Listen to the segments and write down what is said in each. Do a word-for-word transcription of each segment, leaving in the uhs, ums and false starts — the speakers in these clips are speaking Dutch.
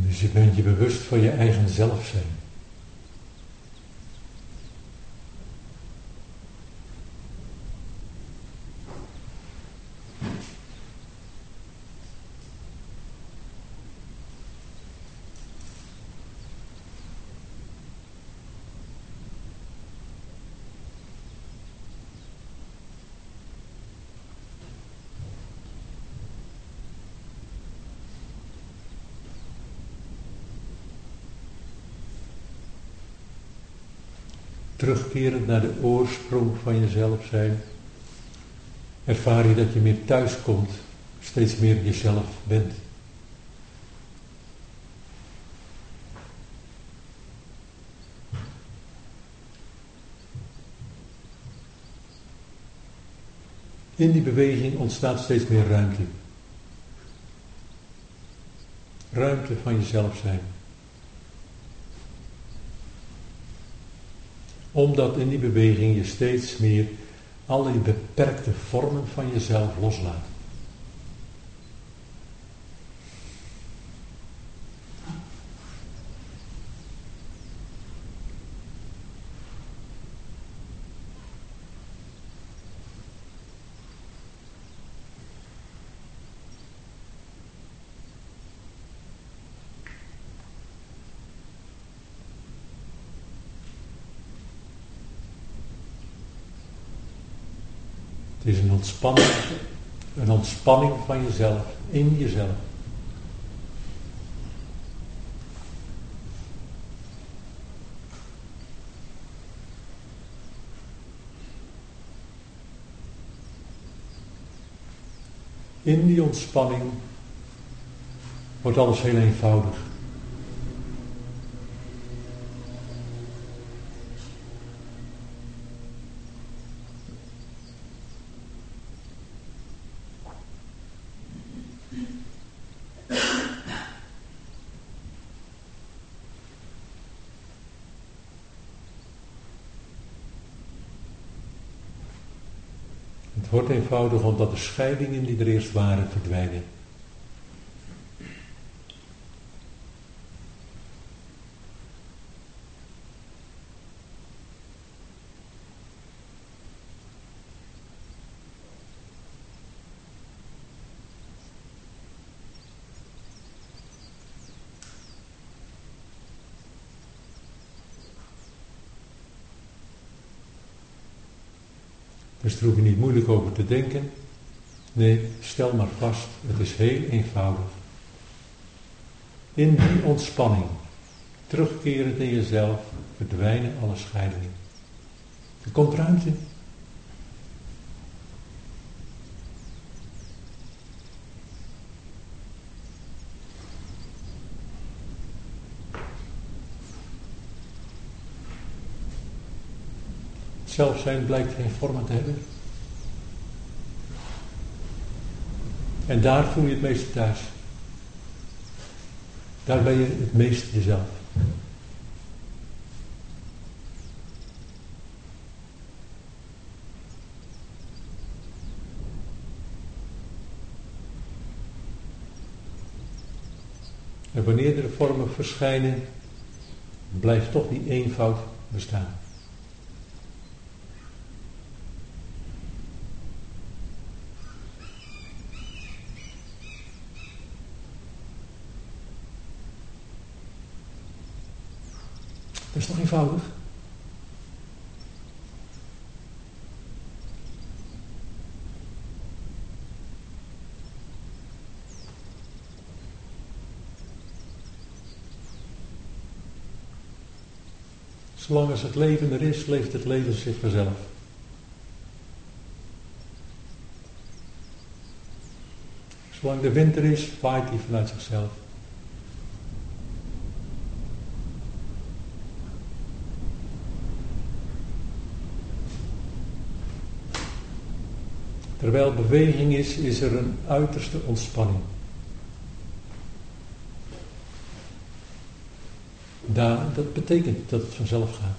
Dus je bent je bewust van je eigen zelf zijn. Terugkerend naar de oorsprong van jezelf zijn, ervaar je dat je meer thuis komt, steeds meer jezelf bent. In die beweging ontstaat steeds meer ruimte. Ruimte van jezelf zijn. Omdat in die beweging je steeds meer alle beperkte vormen van jezelf loslaat. Het is een ontspanning, een ontspanning van jezelf, in jezelf. In die ontspanning wordt alles heel eenvoudig. Het wordt eenvoudig omdat de scheidingen die er eerst waren verdwijnen. Dus daar hoef je niet moeilijk over te denken. Nee, stel maar vast, het is heel eenvoudig. In die ontspanning, terugkerend in jezelf, verdwijnen alle scheidingen. Er komt ruimte. Zelfzijn blijkt geen vormen te hebben. En daar voel je het meeste thuis. Daar ben je het meest jezelf. En wanneer er vormen verschijnen, blijft toch die eenvoud bestaan. Dat is toch eenvoudig? Zolang als het leven er is, leeft het leven zich vanzelf. Zolang de wind er is, waait hij vanuit zichzelf. Terwijl beweging is, is er een uiterste ontspanning. Daar, dat betekent dat het vanzelf gaat.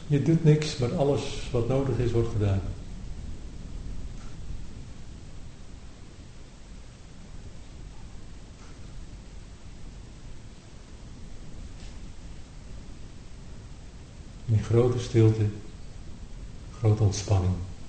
Je doet niks, maar alles wat nodig is, wordt gedaan. In grote stilte, grote ontspanning.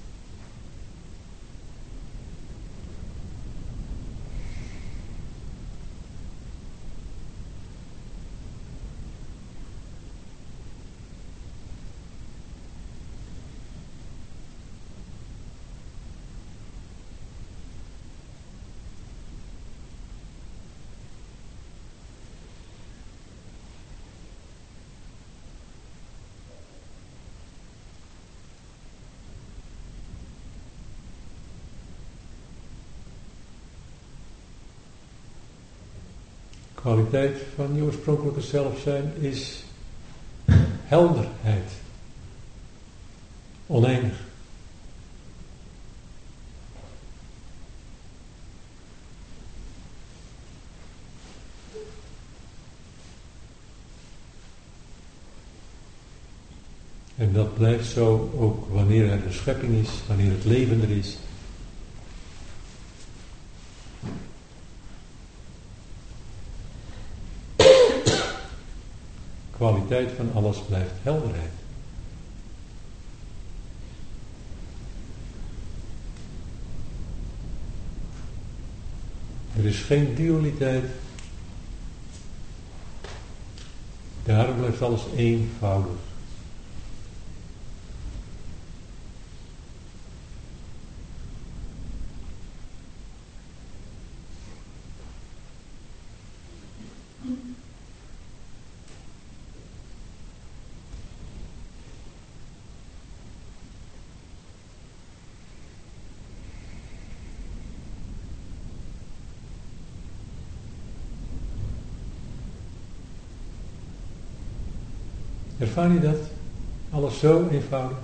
De kwaliteit van je oorspronkelijke zelf zijn is helderheid. Oneindig. En dat blijft zo ook wanneer er een schepping is, wanneer het leven er is. De kwaliteit van alles blijft helderheid. Er is geen dualiteit. Daarom blijft alles eenvoudig. Ervaar je dat? Alles zo eenvoudig?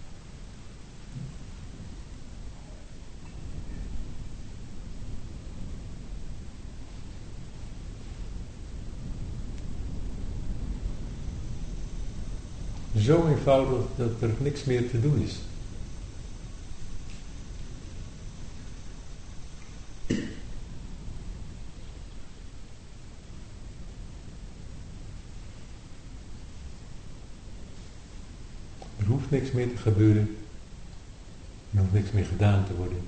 Zo eenvoudig dat er niks meer te doen is. Er hoeft niks meer te gebeuren. Er hoeft niks meer gedaan te worden.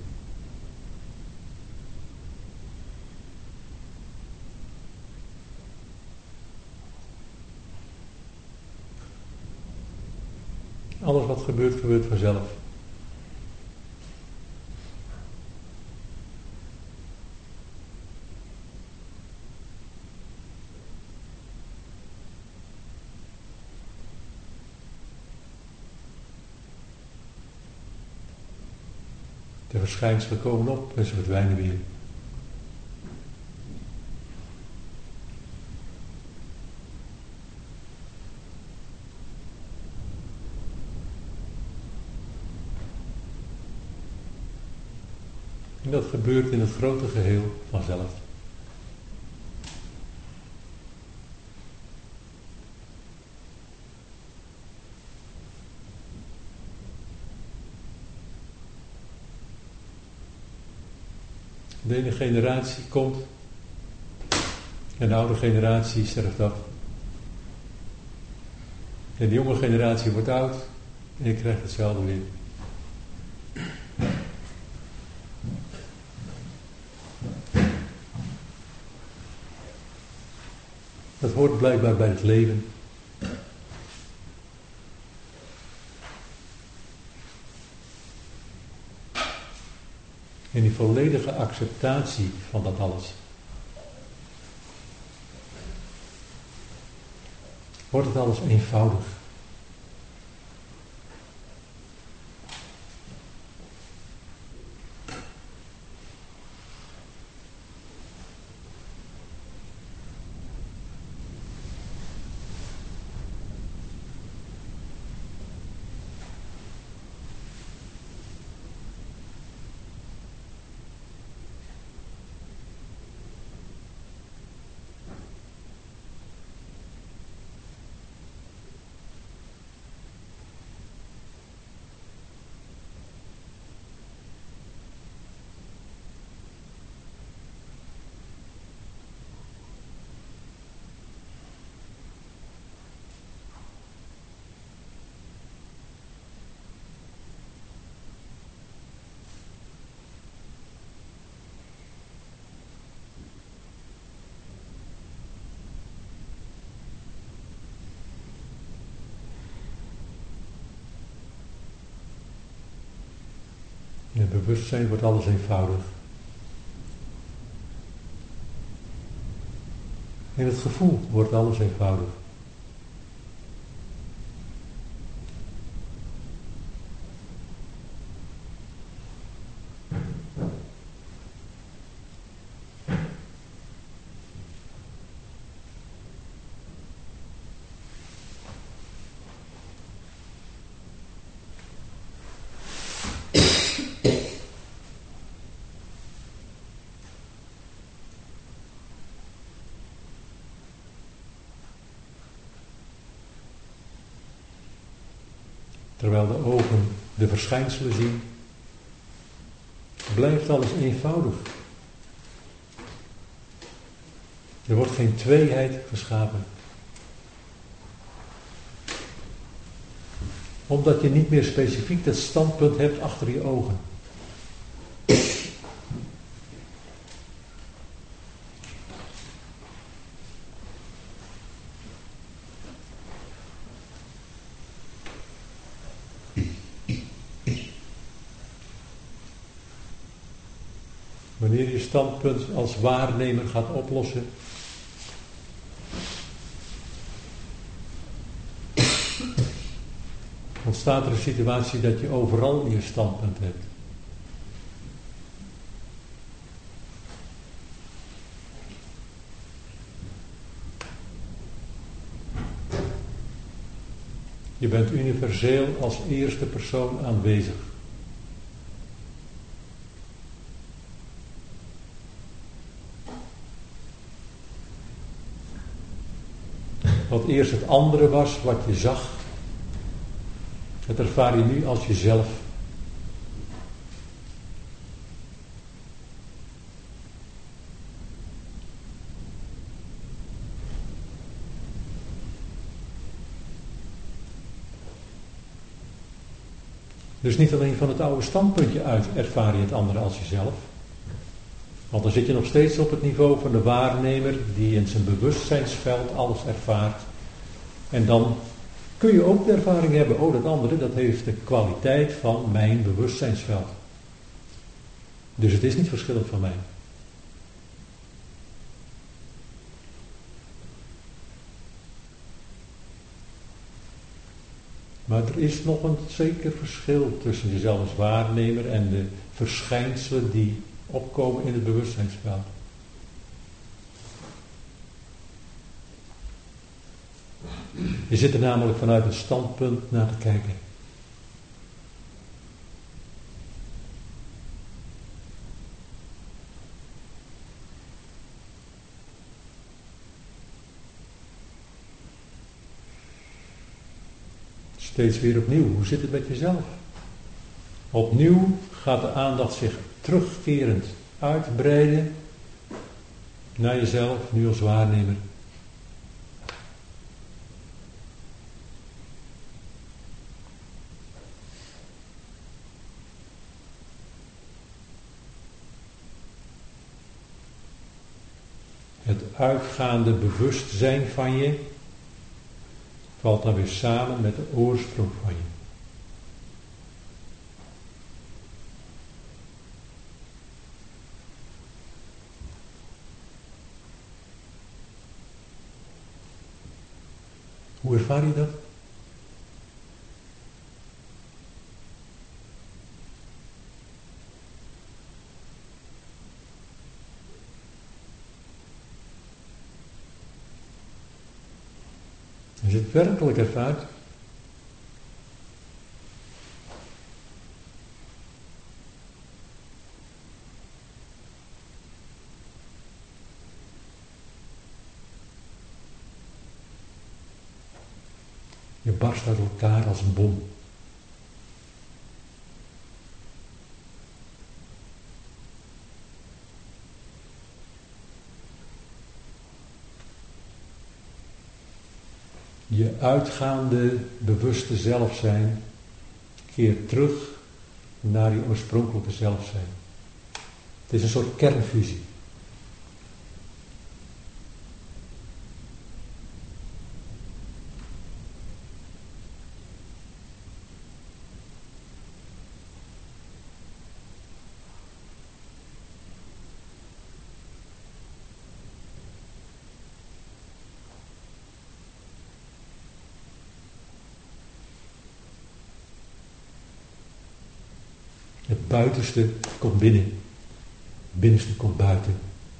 Alles wat gebeurt, gebeurt vanzelf. De verschijnselen komen op en ze verdwijnen weer. En dat gebeurt in het grote geheel vanzelf. De ene generatie komt en de oude generatie sterft af. En de jonge generatie wordt oud en je krijgt hetzelfde weer. Dat hoort blijkbaar bij het leven. En die volledige acceptatie van dat alles. Wordt het alles eenvoudig. In het bewustzijn wordt alles eenvoudig. In het gevoel wordt alles eenvoudig. Terwijl de ogen de verschijnselen zien, blijft alles eenvoudig. Er wordt geen tweeheid geschapen. Omdat je niet meer specifiek dat standpunt hebt achter je ogen. Wanneer je standpunt als waarnemer gaat oplossen, ontstaat er een situatie dat je overal je standpunt hebt. Je bent universeel als eerste persoon aanwezig. Wat eerst het andere was, wat je zag, dat ervaar je nu als jezelf. Dus niet alleen van het oude standpuntje uit ervaar je het andere als jezelf. Want dan zit je nog steeds op het niveau van de waarnemer die in zijn bewustzijnsveld alles ervaart. En dan kun je ook de ervaring hebben, oh dat andere dat heeft de kwaliteit van mijn bewustzijnsveld. Dus het is niet verschillend van mij. Maar er is nog een zeker verschil tussen jezelf als waarnemer en de verschijnselen die opkomen in het bewustzijnsveld. Je zit er namelijk vanuit een standpunt naar te kijken. Steeds weer opnieuw, hoe zit het met jezelf? Opnieuw gaat de aandacht zich terugkerend uitbreiden naar jezelf, nu als waarnemer. Het uitgaande bewustzijn van je valt dan weer samen met de oorsprong van je. Hoe ervaar je dat? Als je het werkelijk ervaart, je barst uit elkaar als een bom. Je uitgaande bewuste zelfzijn keert terug naar je oorspronkelijke zelfzijn. Het is een soort kernfusie. Het buitenste komt binnen. Het binnenste komt buiten.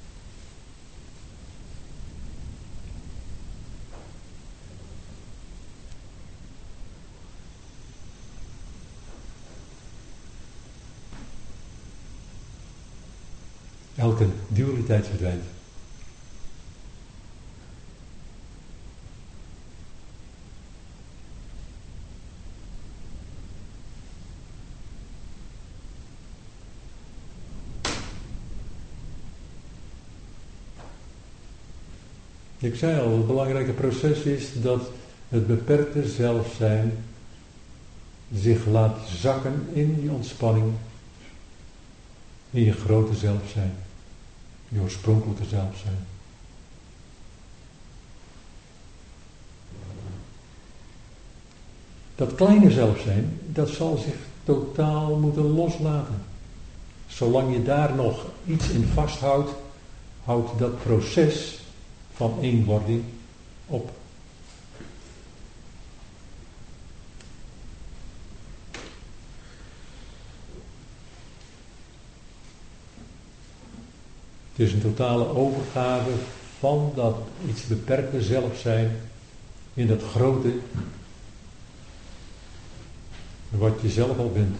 Elke dualiteit verdwijnt. Ik zei al, het belangrijke proces is dat het beperkte zelfzijn zich laat zakken in die ontspanning, in je grote zelfzijn, je oorspronkelijke zelfzijn. Dat kleine zelfzijn, dat zal zich totaal moeten loslaten. Zolang je daar nog iets in vasthoudt, houdt dat proces van eenwording op. Het is een totale overgave van dat iets beperkte zelfzijn in dat grote, wat je zelf al bent.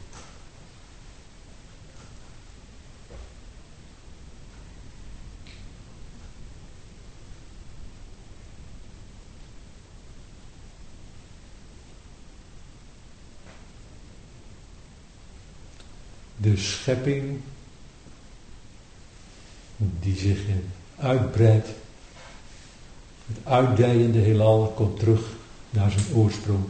De schepping die zich uitbreidt, het uitdijende heelal komt terug naar zijn oorsprong.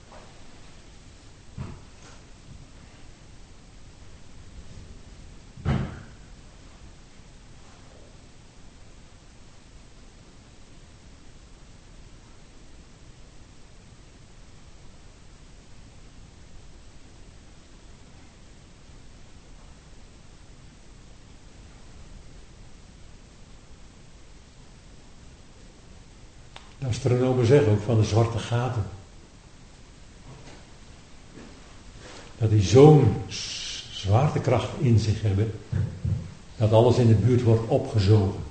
De astronomen zeggen ook van de zwarte gaten. Dat die zo'n zwaartekracht in zich hebben, dat alles in de buurt wordt opgezogen.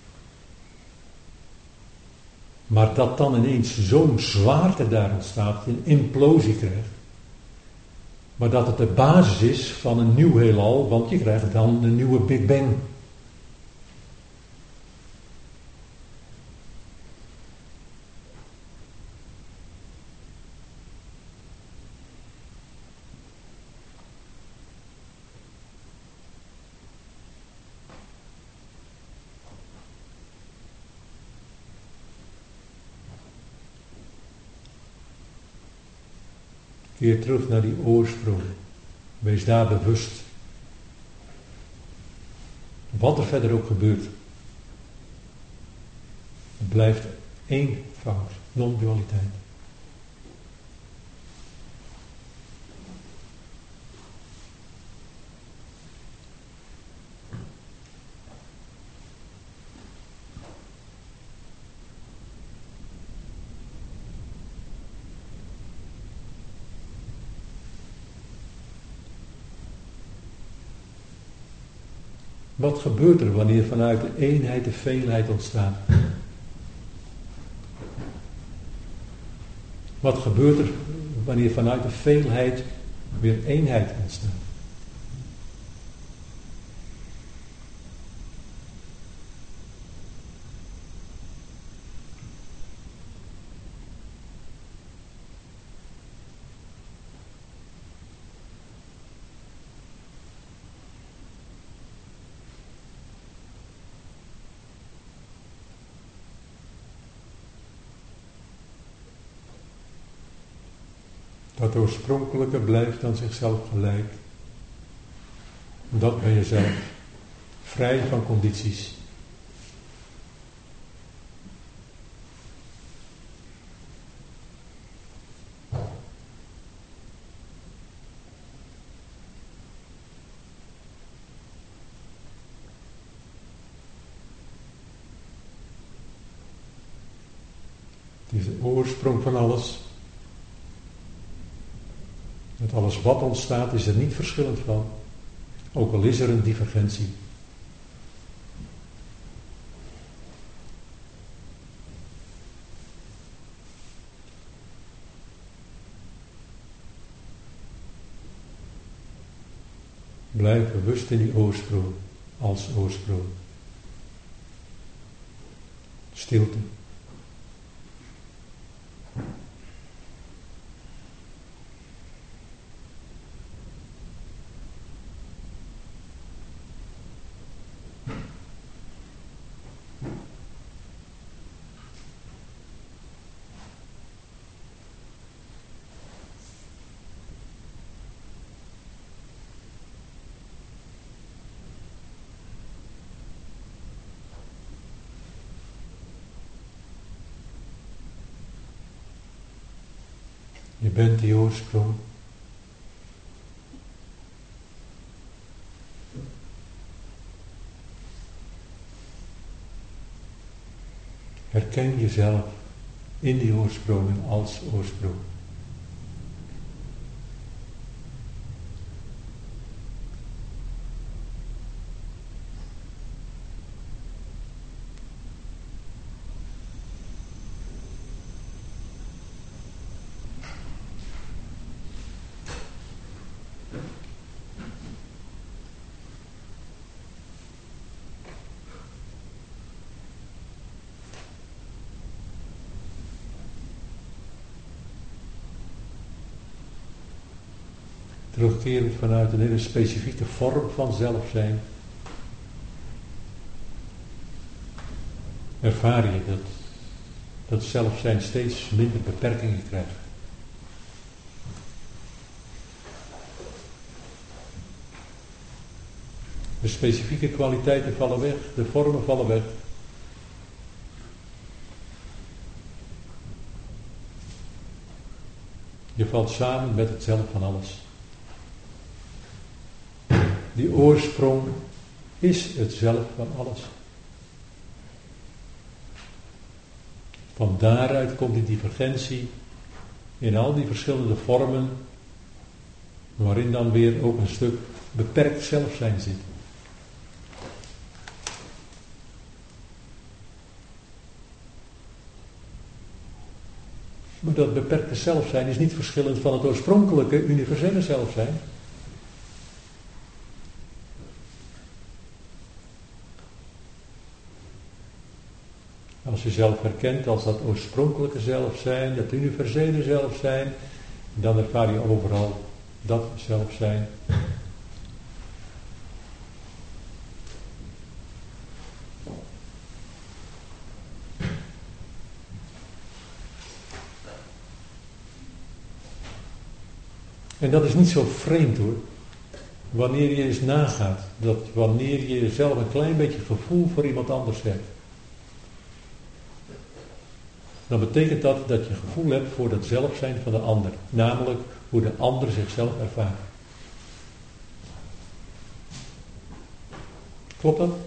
Maar dat dan ineens zo'n zwaarte daar ontstaat, een implosie krijgt. Maar dat het de basis is van een nieuw heelal, want je krijgt dan een nieuwe Big Bang. Keer terug naar die oorsprong. Wees daar bewust. Wat er verder ook gebeurt. Het blijft eenvoud, non-dualiteit. Wat gebeurt er wanneer vanuit de eenheid de veelheid ontstaat? Wat gebeurt er wanneer vanuit de veelheid weer eenheid ontstaat? Dat oorspronkelijke blijft aan zichzelf gelijk. Dat ben je zelf. Vrij van condities. Het is de oorsprong van alles. Met alles wat ontstaat is er niet verschillend van, ook al is er een divergentie. Blijf bewust in die oorsprong, als oorsprong. Stilte. Je bent die oorsprong. Herken jezelf in die oorsprong en als oorsprong. Terugkerend vanuit een hele specifieke vorm van zelf zijn, ervaar je dat, dat zelf zijn steeds minder beperkingen krijgt. De specifieke kwaliteiten vallen weg, de vormen vallen weg. Je valt samen met het zelf van alles. Die oorsprong is het zelf van alles. Van daaruit komt die divergentie in al die verschillende vormen, waarin dan weer ook een stuk beperkt zelfzijn zit. Maar dat beperkte zelfzijn is niet verschillend van het oorspronkelijke universele zelfzijn. Als je zelf herkent als dat oorspronkelijke zelfzijn, dat universele zelfzijn, dan ervaar je overal dat zelfzijn. En dat is niet zo vreemd hoor. Wanneer je eens nagaat, dat wanneer je zelf een klein beetje gevoel voor iemand anders hebt, dan betekent dat dat je gevoel hebt voor het zelfzijn van de ander. Namelijk hoe de ander zichzelf ervaart. Klopt dat?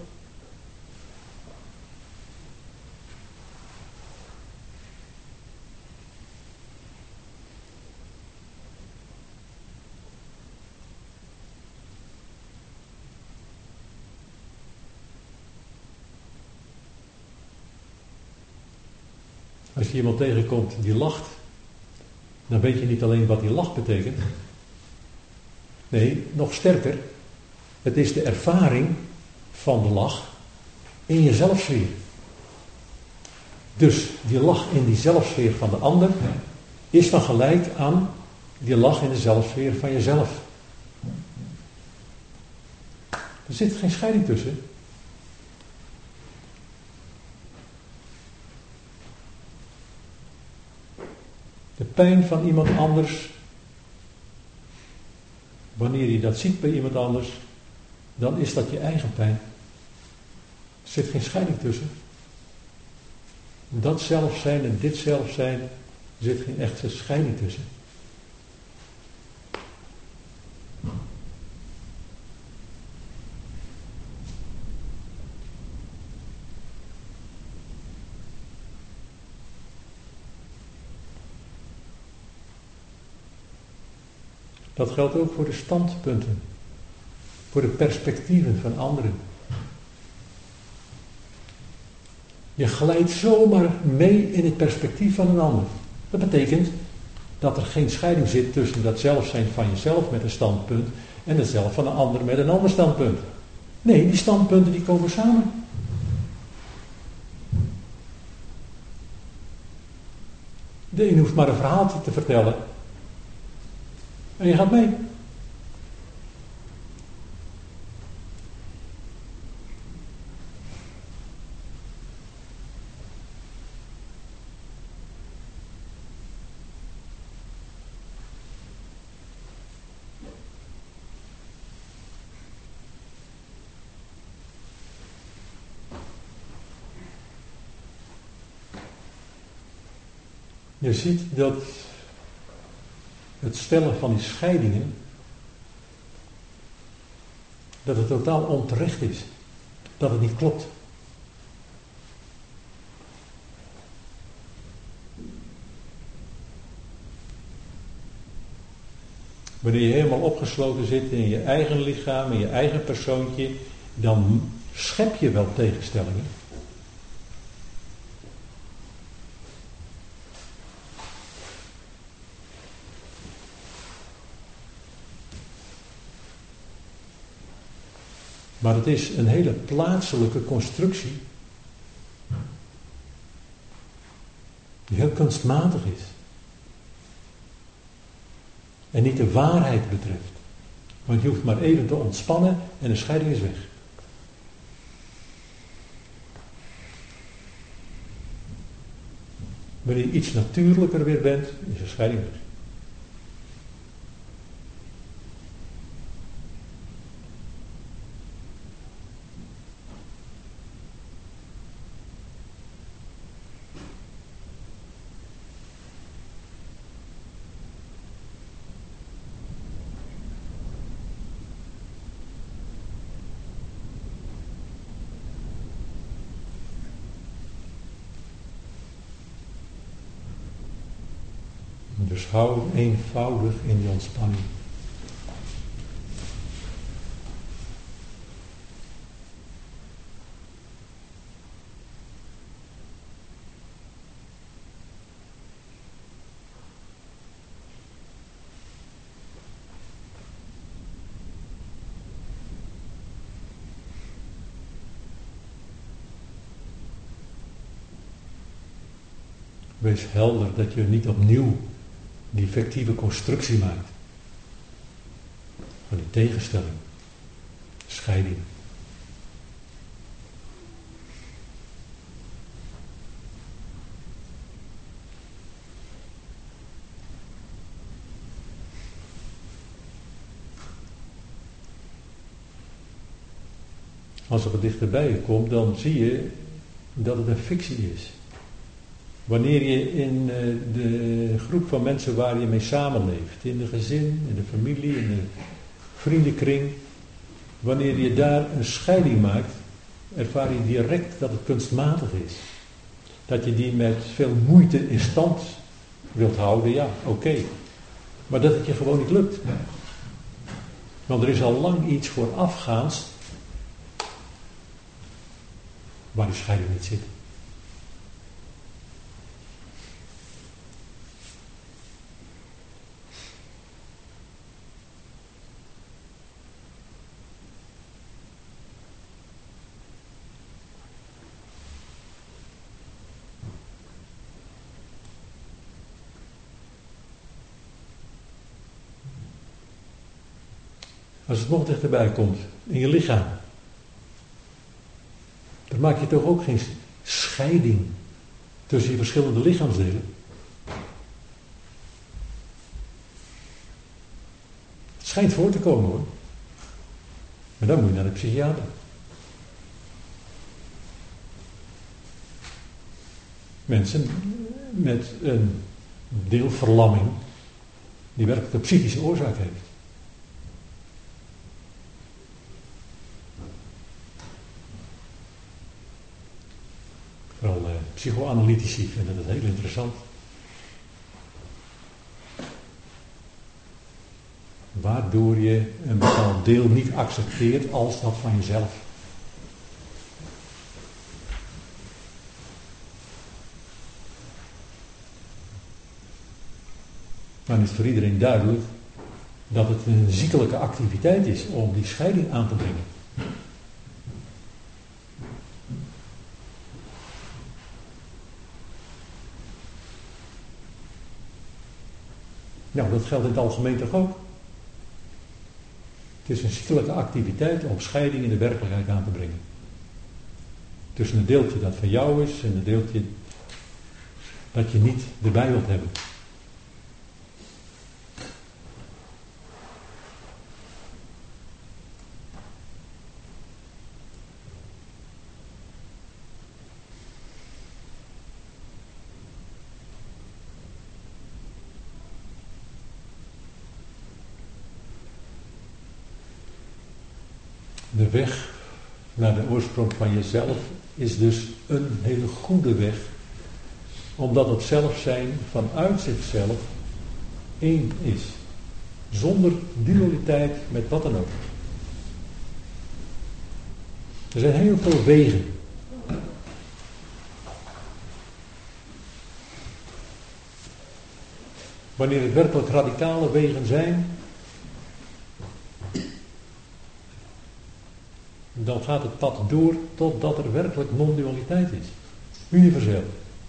Als je iemand tegenkomt die lacht, dan weet je niet alleen wat die lach betekent. Nee, nog sterker. Het is de ervaring van de lach in je zelfsfeer. Dus die lach in die zelfsfeer van de ander is van gelijk aan die lach in de zelfsfeer van jezelf. Er zit geen scheiding tussen. De pijn van iemand anders, wanneer je dat ziet bij iemand anders, dan is dat je eigen pijn. Er zit geen scheiding tussen. Dat zelfzijn en dit zelfzijn, er zit geen echte scheiding tussen. Dat geldt ook voor de standpunten, voor de perspectieven van anderen. Je glijdt zomaar mee in het perspectief van een ander. Dat betekent dat er geen scheiding zit tussen dat zelf zijn van jezelf met een standpunt en het zelf van een ander met een ander standpunt. Nee, die standpunten die komen samen. De een hoeft maar een verhaaltje te vertellen en je gaat mee. Je ziet dat het stellen van die scheidingen, dat het totaal onterecht is. Dat het niet klopt. Wanneer je helemaal opgesloten zit in je eigen lichaam, in je eigen persoontje, dan schep je wel tegenstellingen. Maar het is een hele plaatselijke constructie die heel kunstmatig is. En niet de waarheid betreft. Want je hoeft maar even te ontspannen en de scheiding is weg. Wanneer je iets natuurlijker weer bent, is de scheiding weg. Dus hou eenvoudig in die ontspanning. Wees helder dat je niet opnieuw die fictieve constructie maakt. Van die tegenstelling. Scheiding. Als er wat dichterbij je komt, dan zie je dat het een fictie is. Wanneer je in de groep van mensen waar je mee samenleeft, in de gezin, in de familie, in de vriendenkring, wanneer je daar een scheiding maakt, ervaar je direct dat het kunstmatig is. Dat je die met veel moeite in stand wilt houden, ja, oké. Okay. Maar dat het je gewoon niet lukt. Want er is al lang iets voorafgaans waar die scheiding niet zit. Als het nog dichterbij komt, in je lichaam, dan maak je toch ook geen scheiding tussen je verschillende lichaamsdelen. Het schijnt voor te komen hoor. Maar dan moet je naar de psychiater. Mensen met een deelverlamming die werkelijk een psychische oorzaak heeft. Vooral uh, psychoanalytici vinden dat heel interessant. waardoor je een bepaald deel niet accepteert als dat van jezelf. Dan is het voor iedereen duidelijk dat het een ziekelijke activiteit is om die scheiding aan te brengen. Nou, dat geldt in het algemeen toch ook? Het is een ziekelijke activiteit om scheiding in de werkelijkheid aan te brengen. Tussen een deeltje dat van jou is en een deeltje dat je niet erbij wilt hebben. De weg naar de oorsprong van jezelf is dus een hele goede weg, omdat het zelfzijn vanuit zichzelf één is, zonder dualiteit met wat dan ook. Er zijn heel veel wegen. Wanneer het werkelijk radicale wegen zijn, dan gaat het pad door totdat er werkelijk non-dualiteit is. Universeel.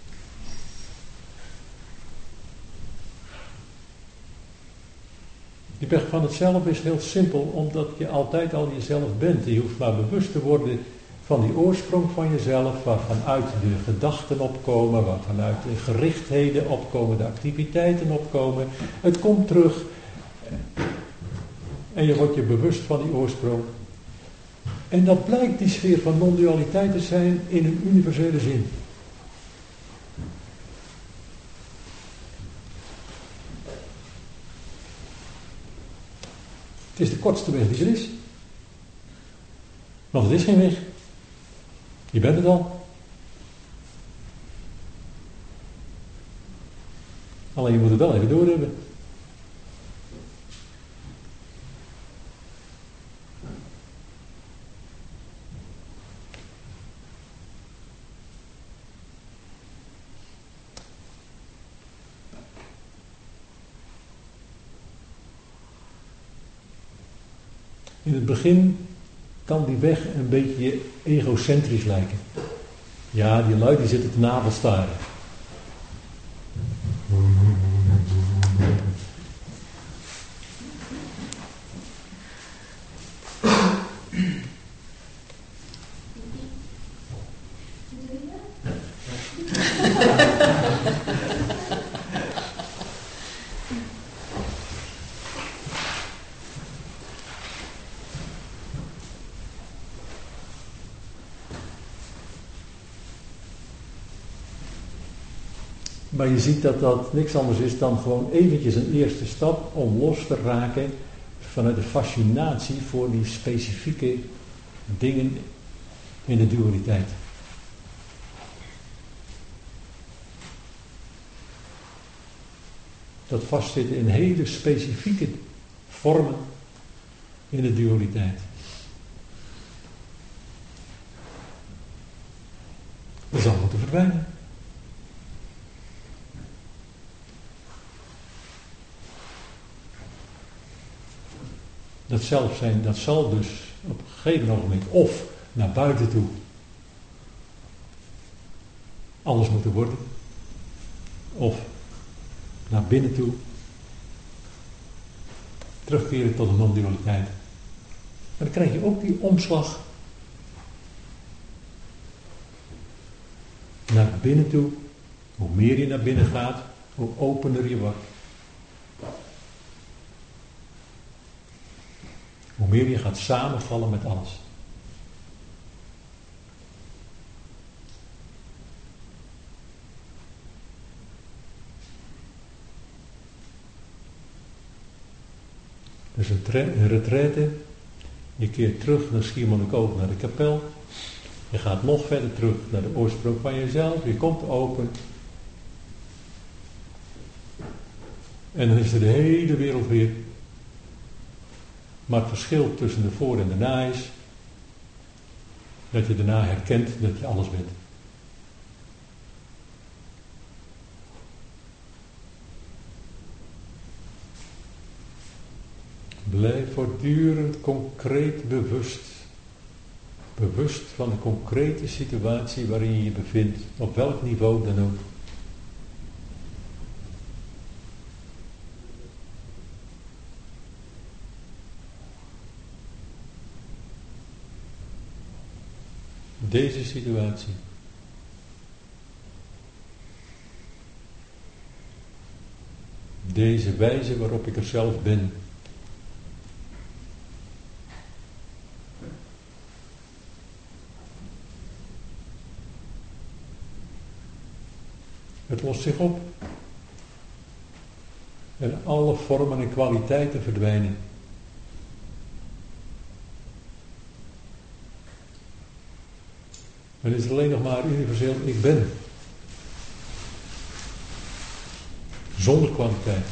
Die weg van het zelf is heel simpel, omdat je altijd al jezelf bent. Je hoeft maar bewust te worden van die oorsprong van jezelf, waarvanuit de gedachten opkomen, waarvanuit de gerichtheden opkomen, de activiteiten opkomen. Het komt terug en je wordt je bewust van die oorsprong. En dat blijkt die sfeer van non-dualiteit te zijn in een universele zin. Het is de kortste weg die er is. Want het is geen weg. Je bent het al. Alleen je moet het wel even doorhebben. In het begin kan die weg een beetje egocentrisch lijken. Ja, die lui die zitten te navelstaren. Maar je ziet dat dat niks anders is dan gewoon eventjes een eerste stap om los te raken vanuit de fascinatie voor die specifieke dingen in de dualiteit. Dat vastzitten in hele specifieke vormen in de dualiteit. Dat zal moeten verdwijnen. Dat zelfzijn, dat zal dus op een gegeven moment of naar buiten toe alles moeten worden, of naar binnen toe terugkeren tot een non-dualiteit. Maar dan krijg je ook die omslag naar binnen toe. Hoe meer je naar binnen gaat, hoe opener je wordt. Hoe meer je gaat samenvallen met alles. Dus een, tre- een retraite, je keert terug naar Schiermonnikoog, naar de kapel. Je gaat nog verder terug naar de oorsprong van jezelf. Je komt open. En dan is er de hele wereld weer Maar het verschil tussen de voor en de na is dat je daarna herkent dat je alles bent. Blijf voortdurend concreet bewust. Bewust van de concrete situatie waarin je je bevindt, op welk niveau dan ook. Deze situatie. Deze wijze waarop ik er zelf ben. Het lost zich op. En alle vormen en kwaliteiten verdwijnen. Het is alleen nog maar universeel ik ben. Zonder kwaliteit.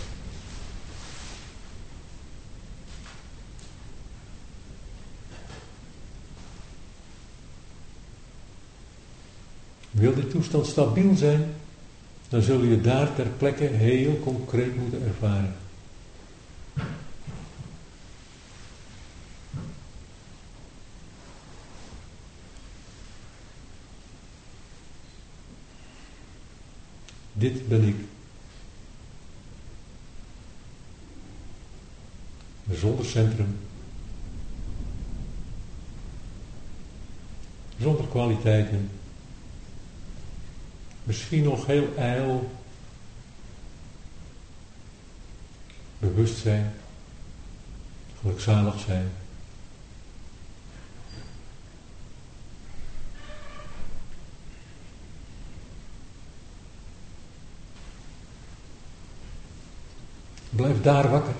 Wil die toestand stabiel zijn, dan zul je daar ter plekke heel concreet moeten ervaren. Dit ben ik. Zonder centrum. Zonder kwaliteiten. Misschien nog heel ijl. Bewustzijn. Gelukzalig zijn. Blijf daar wakker.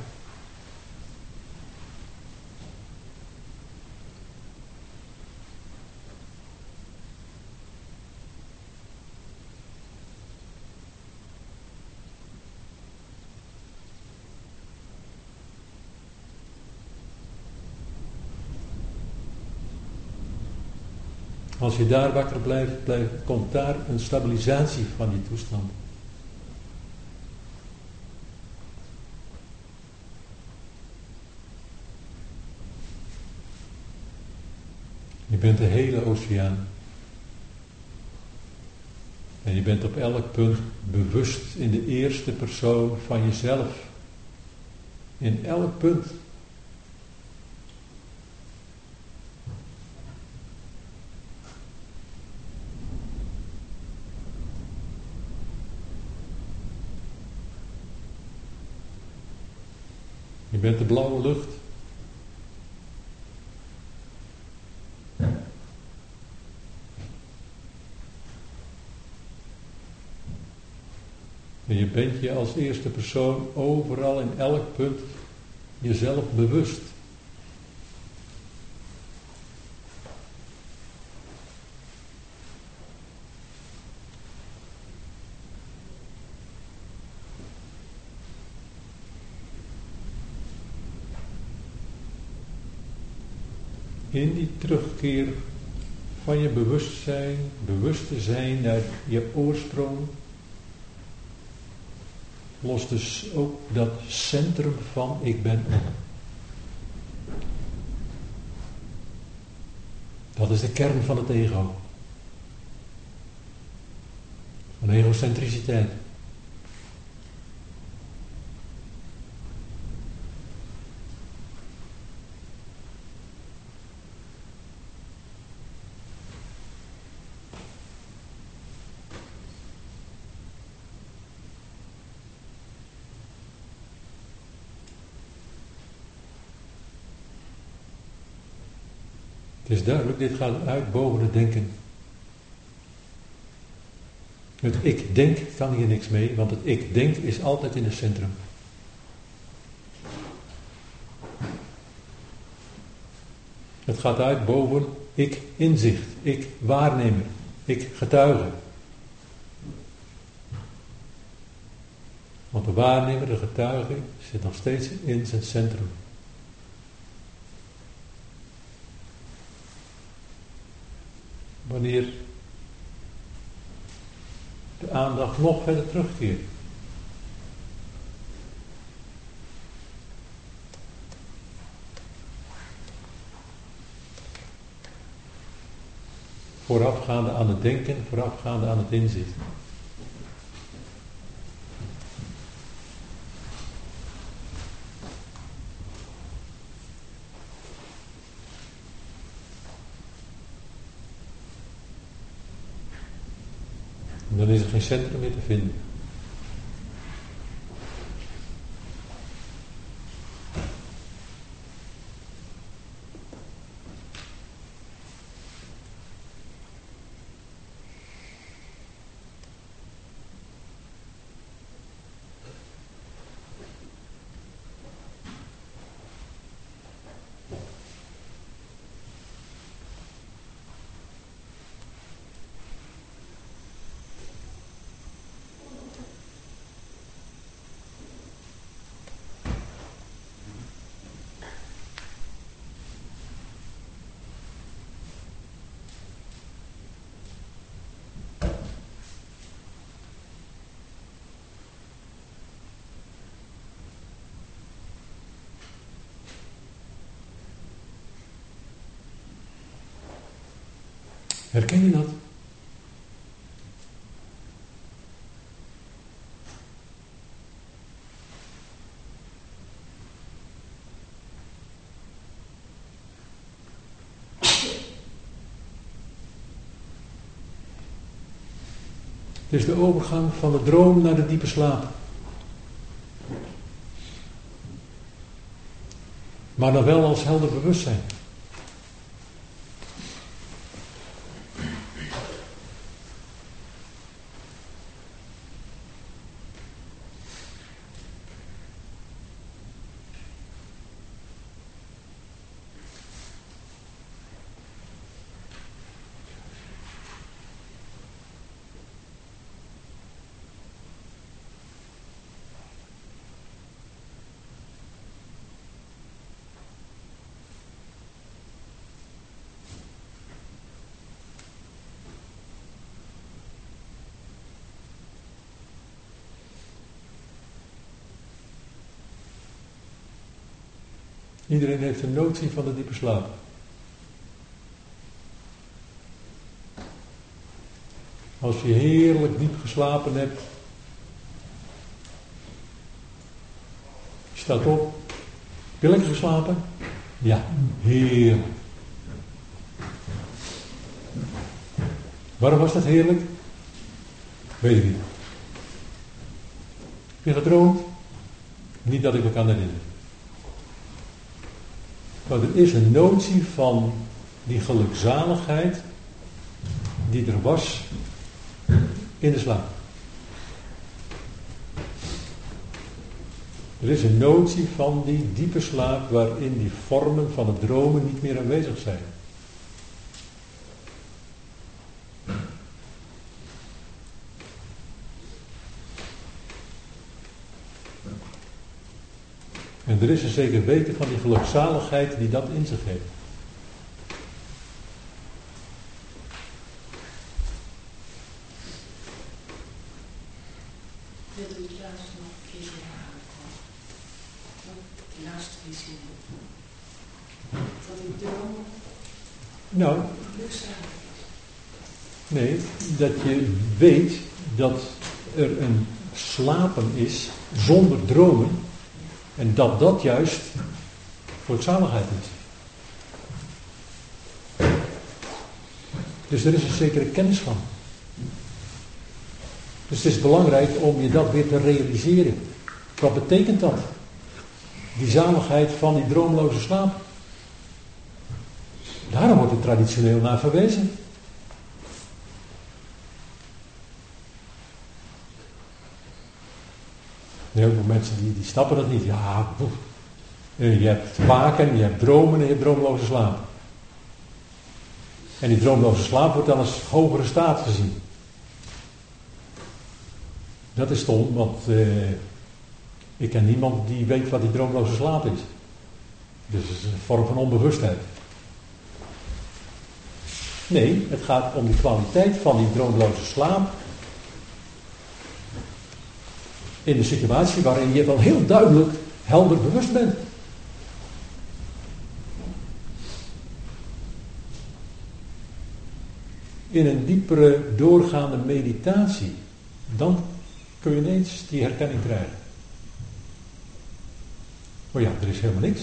Als je daar wakker blijft, blijft, komt daar een stabilisatie van die toestand. Je bent de hele oceaan. En je bent op elk punt bewust in de eerste persoon van jezelf. In elk punt. Je bent de blauwe lucht. En je bent je als eerste persoon overal in elk punt jezelf bewust. In die terugkeer van je bewustzijn, bewust te zijn naar je oorsprong, lost dus ook dat centrum van ik ben op. Dat is de kern van het ego. Van egocentriciteit. Het is duidelijk, dit gaat uit boven het denken. Het ik denk kan hier niks mee, want het ik denk is altijd in het centrum. Het gaat uit boven ik inzicht, ik waarnemer, ik getuige. Want de waarnemer, de getuige, zit nog steeds in zijn centrum. wanneer de aandacht nog verder terugkeert. Voorafgaande aan het denken, voorafgaande aan het inzicht. En dan is er geen centrum meer te vinden. Herken je dat? Het is de overgang van de droom naar de diepe slaap. Maar dan wel als helder bewustzijn. Iedereen heeft een notie van de diepe slaap. Als je heerlijk diep geslapen hebt, je staat op, heb je lekker geslapen? Ja, heerlijk. Waarom was dat heerlijk? Weet ik niet. Heb je gedroomd? Niet dat ik me kan herinneren. Maar er is een notie van die gelukzaligheid die er was in de slaap. Er is een notie van die diepe slaap waarin die vormen van het dromen niet meer aanwezig zijn. En er is een zeker weten van die gelukzaligheid die dat in zich heeft. Wil u het laatste nog een keer herhalen? De laatste visie. Van die droom. Nou, gelukzalig. Nee, dat je weet dat er een slapen is zonder dromen. En dat dat juist gelukzaligheid is. Dus er is een zekere kennis van. Dus het is belangrijk om je dat weer te realiseren. Wat betekent dat? Die zaligheid van die droomloze slaap. Daarom wordt er traditioneel naar verwezen. Heel veel mensen die, die snappen dat niet. Ja, boef. Je hebt waken, je hebt dromen en je hebt droomloze slaap. En die droomloze slaap wordt dan als hogere staat gezien. Dat is stom, want uh, ik ken niemand die weet wat die droomloze slaap is. Dus het is een vorm van onbewustheid. Nee, het gaat om de kwaliteit van die droomloze slaap. In de situatie waarin je wel heel duidelijk, helder bewust bent. In een diepere, doorgaande meditatie, dan kun je ineens die herkenning krijgen. Maar ja, er is helemaal niks.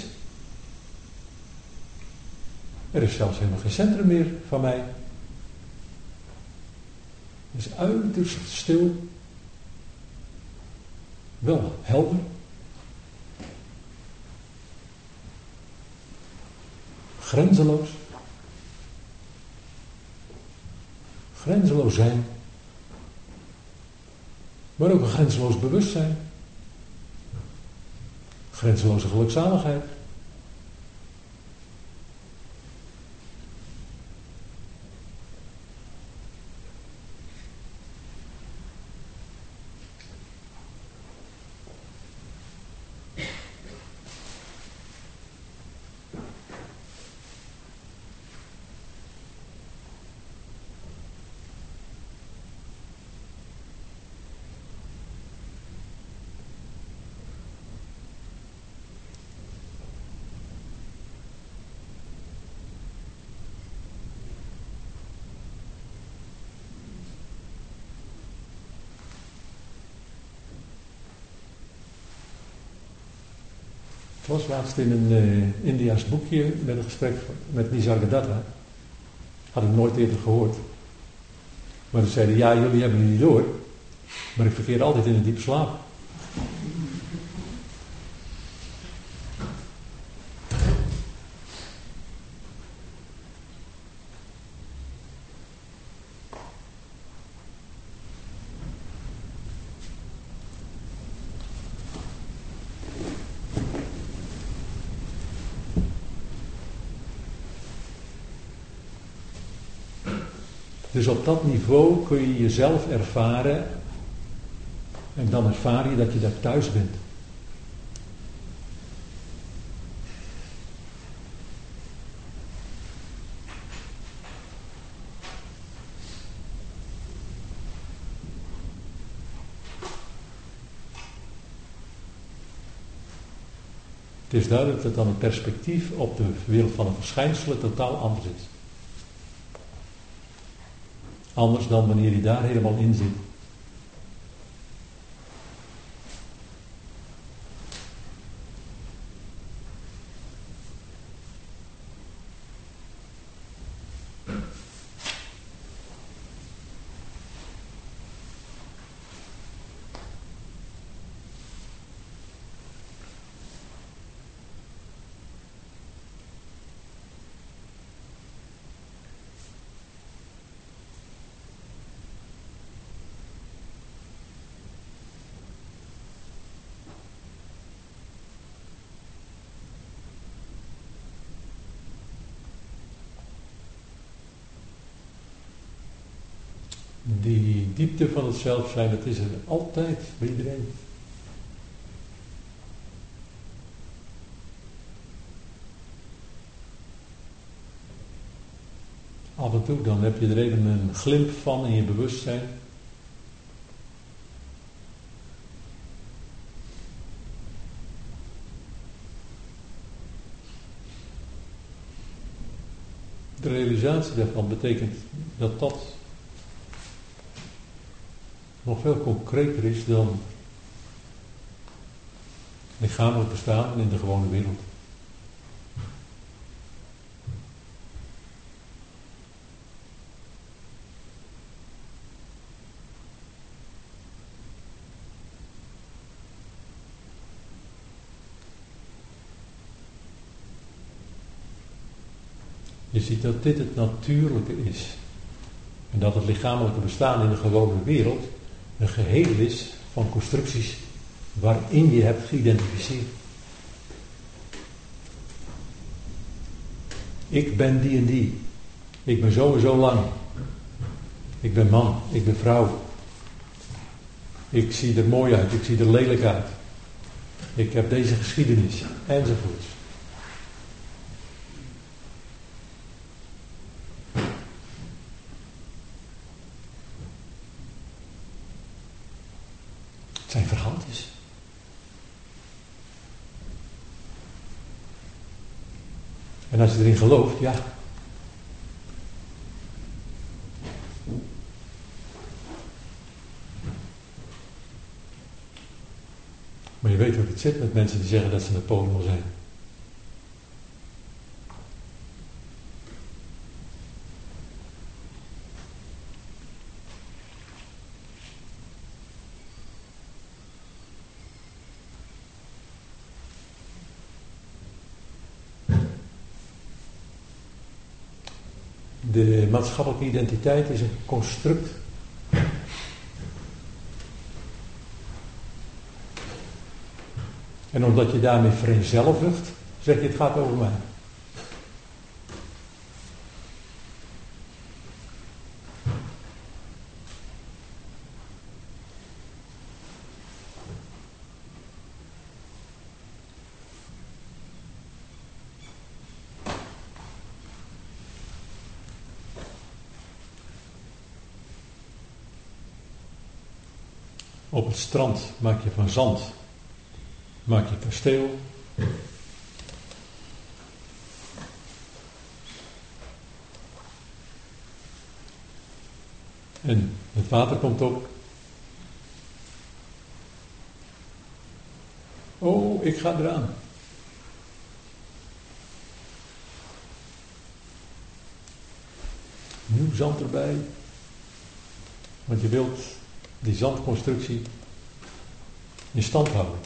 Er is zelfs helemaal geen centrum meer van mij. Het is uiterst stil. Wel helder. Grenzeloos. Grenzeloos zijn. Maar ook een grenzeloos bewustzijn. Grenzeloze gelukzaligheid. Ik was laatst in een uh, Indiaas boekje met een gesprek met Nisargadatta. Had ik nooit eerder gehoord. Maar ze zeiden, ja, jullie hebben het niet door. Maar ik verkeer altijd in een diepe slaap. Dus op dat niveau kun je jezelf ervaren en dan ervaar je dat je daar thuis bent. Het is duidelijk dat dan het perspectief op de wereld van de verschijnselen totaal anders is. Anders dan wanneer je daar helemaal in zit. Die diepte van het zelf zijn, dat is er altijd bij iedereen. Af en toe dan heb je er even een glimp van in je bewustzijn. De realisatie daarvan betekent dat dat nog veel concreter is dan lichamelijk bestaan in de gewone wereld. Je ziet dat dit het natuurlijke is. En dat het lichamelijke bestaan in de gewone wereld een geheel is van constructies waarin je hebt geïdentificeerd. Ik ben die en die. Ik ben zo en zo lang. Ik ben man. Ik ben vrouw. Ik zie er mooi uit. Ik zie er lelijk uit. Ik heb deze geschiedenis. Enzovoorts. zijn verhaaltjes. En als je erin gelooft, ja. Maar je weet hoe het zit met mensen die zeggen dat ze Napoleon zijn. De maatschappelijke identiteit is een construct. En omdat je daarmee vereenzelvigt, zeg je het gaat over mij. Op het strand maak je van zand, maak je kasteel. En het water komt op. Oh, ik ga eraan. Nieuw zand erbij. Want je wilt die zandconstructie in stand houden.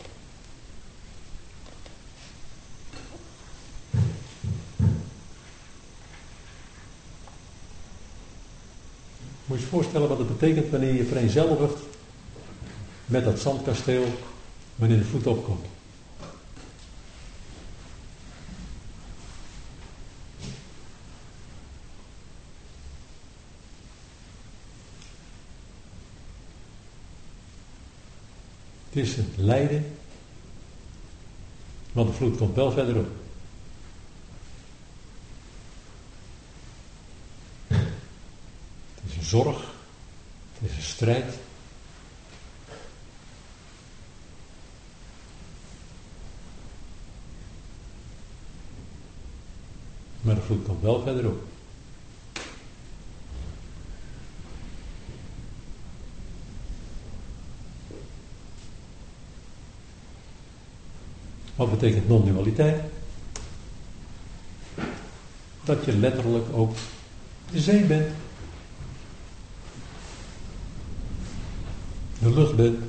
Moet je je voorstellen wat het betekent wanneer je vereenzelvigt met dat zandkasteel wanneer de voet opkomt. Het is het lijden, want de vloed komt wel verderop. Het is een zorg, het is een strijd. Maar de vloed komt wel verderop. Wat betekent non-dualiteit? Dat je letterlijk ook de zee bent. De lucht bent.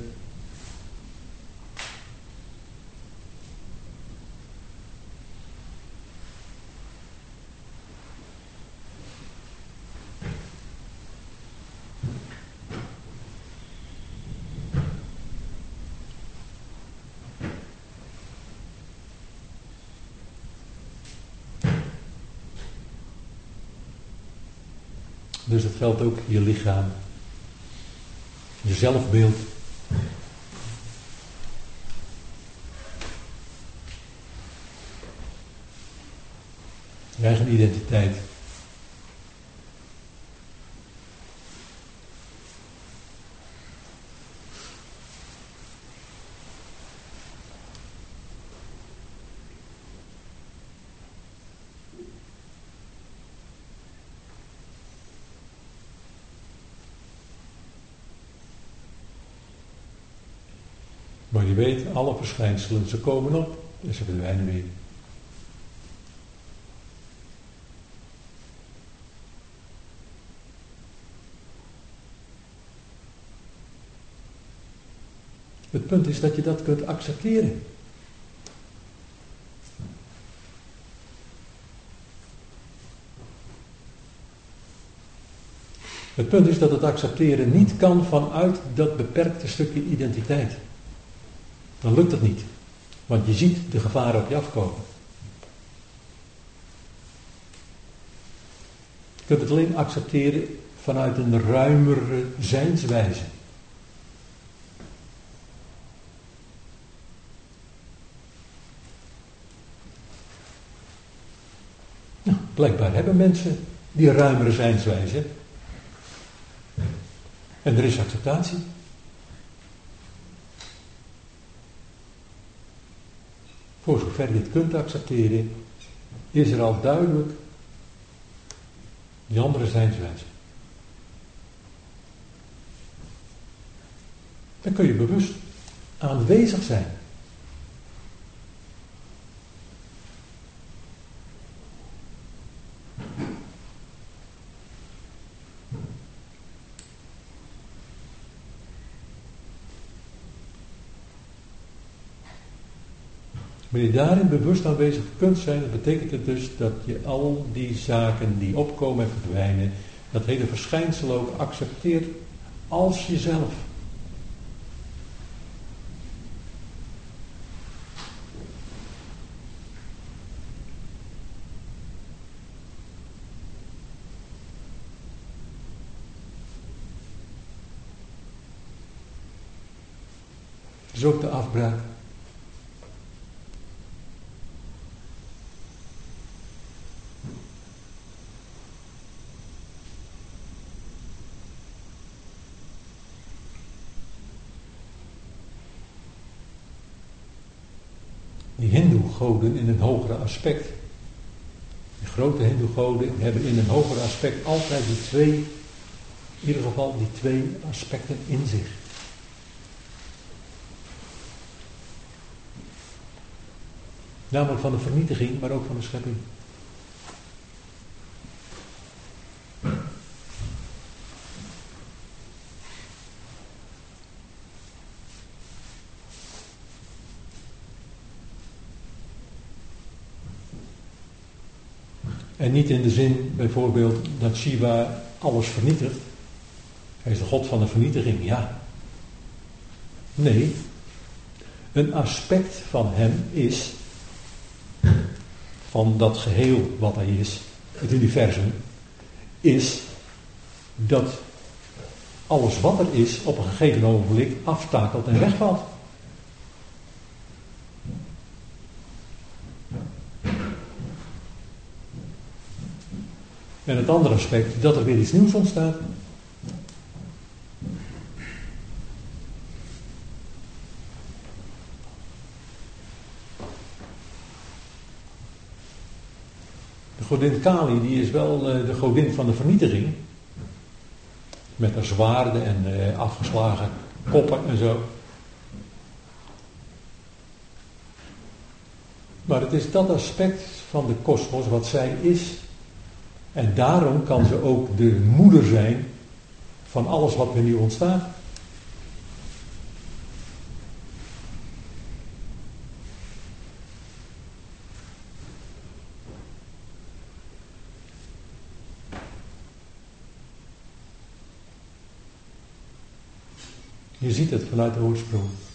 Dus het geldt ook je lichaam, je zelfbeeld. Je eigen identiteit. Maar je weet, alle verschijnselen, ze komen op en ze verdwijnen weer. Het punt is dat je dat kunt accepteren. Het punt is dat het accepteren niet kan vanuit dat beperkte stukje identiteit. Dan lukt het niet. Want je ziet de gevaren op je afkomen. Je kunt het alleen accepteren vanuit een ruimere zijnswijze. Nou, blijkbaar hebben mensen die ruimere zijnswijze. En er is acceptatie. voor zover je het kunt accepteren, is er al duidelijk die andere zijnswijze. Dan kun je bewust aanwezig zijn. Wanneer je daarin bewust aanwezig kunt zijn, dat betekent het dus dat je al die zaken die opkomen en verdwijnen, dat hele verschijnsel ook accepteert als jezelf. Dus ook de afbraak. Die hindoe-goden in een hogere aspect, die grote hindoe-goden hebben in een hogere aspect altijd die twee, in ieder geval die twee aspecten in zich. Namelijk van de vernietiging, maar ook van de schepping. En niet in de zin bijvoorbeeld dat Shiva alles vernietigt. Hij is de god van de vernietiging, ja. Nee, een aspect van hem is, van dat geheel wat hij is, het universum, is dat alles wat er is op een gegeven ogenblik aftakelt en wegvalt. En het andere aspect, dat er weer iets nieuws ontstaat. De godin Kali, die is wel de godin van de vernietiging. Met haar zwaarden en uh, afgeslagen koppen en zo. Maar het is dat aspect van de kosmos wat zij is. En daarom kan ze ook de moeder zijn van alles wat er nu ontstaat. Je ziet het vanuit de oorsprong.